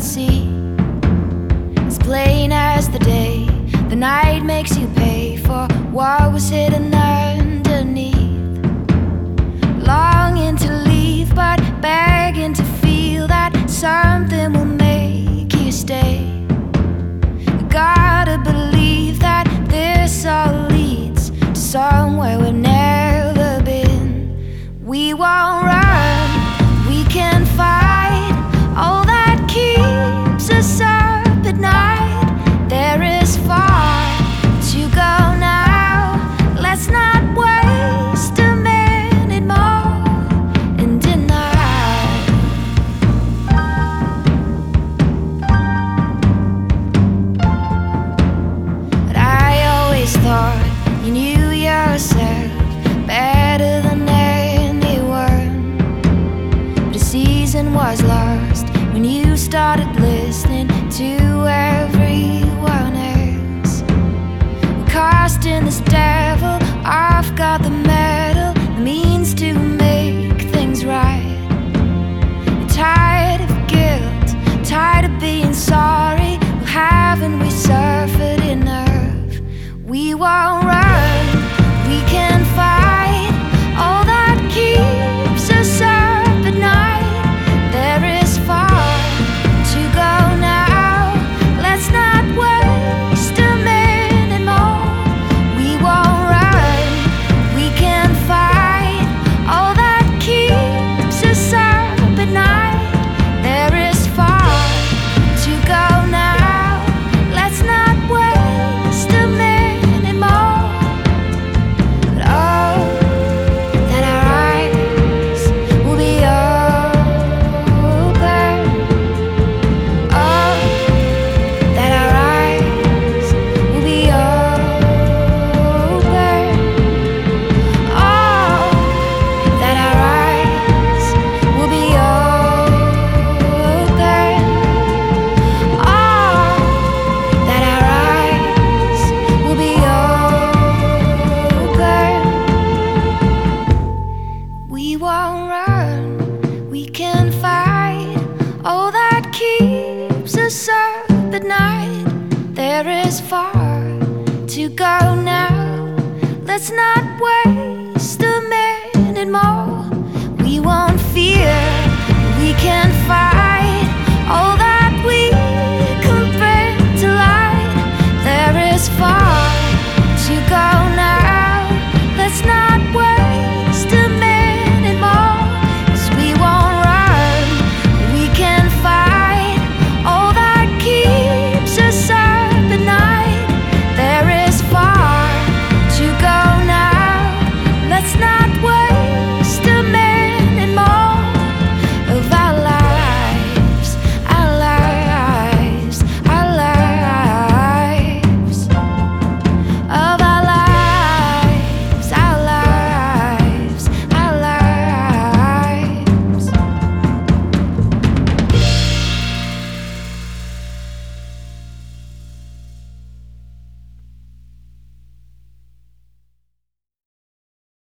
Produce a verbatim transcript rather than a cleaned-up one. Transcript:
see. It's plain as the day. The night makes you pay for what was hidden underneath. Longing to leave, but begging to feel that something will make you stay. You gotta believe that this all leads to somewhere we've never been. We won't run, we can fight. All that keeps us up at night. There is far to go now. Let's not waste a minute more in denial. But I always thought you knew yourself better than anyone. But the season was lost when you started listening to everyone else. We're casting this devil, I've got the metal, the means to make things right. We're tired of guilt, tired of being sorry. Well, haven't we suffered enough? We won't run, we can fight. All that keeps us up at night. There is far to go now. Let's not waste a minute more. We won't run, we can fight. All that keeps us up at night. There is far to go now. Let's not waste a minute more. But oh, that our eyes will be open. Oh, that our eyes will be open. Oh, that our eyes will be open. Oh, that our eyes will be open. We won't run, we can fight. All that keeps us up at night. There is far to go now. Let's not wait.